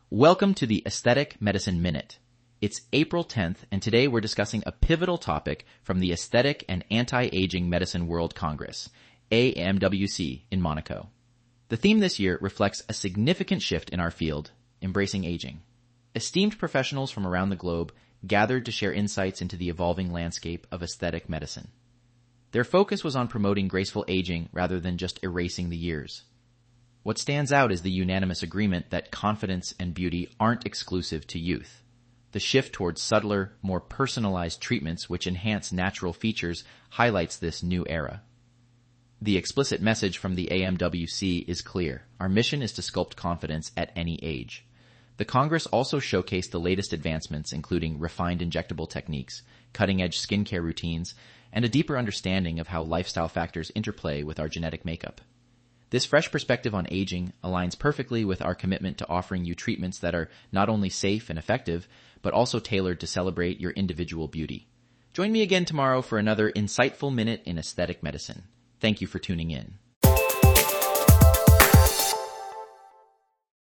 Welcome to the Aesthetic Medicine Minute. It's April 10th, and today we're discussing a pivotal topic from the Aesthetic and Anti-Aging Medicine World Congress, AMWC, in Monaco. The theme this year reflects a significant shift in our field, embracing aging. Esteemed professionals from around the globe gathered to share insights into the evolving landscape of aesthetic medicine. Their focus was on promoting graceful aging rather than just erasing the years. What stands out is the unanimous agreement that confidence and beauty aren't exclusive to youth. The shift towards subtler, more personalized treatments which enhance natural features highlights this new era. The explicit message from the AMWC is clear. Our mission is to sculpt confidence at any age. The Congress also showcased the latest advancements, including refined injectable techniques, cutting-edge skincare routines, and a deeper understanding of how lifestyle factors interplay with our genetic makeup. This fresh perspective on aging aligns perfectly with our commitment to offering you treatments that are not only safe and effective, but also tailored to celebrate your individual beauty. Join me again tomorrow for another insightful minute in aesthetic medicine. Thank you for tuning in.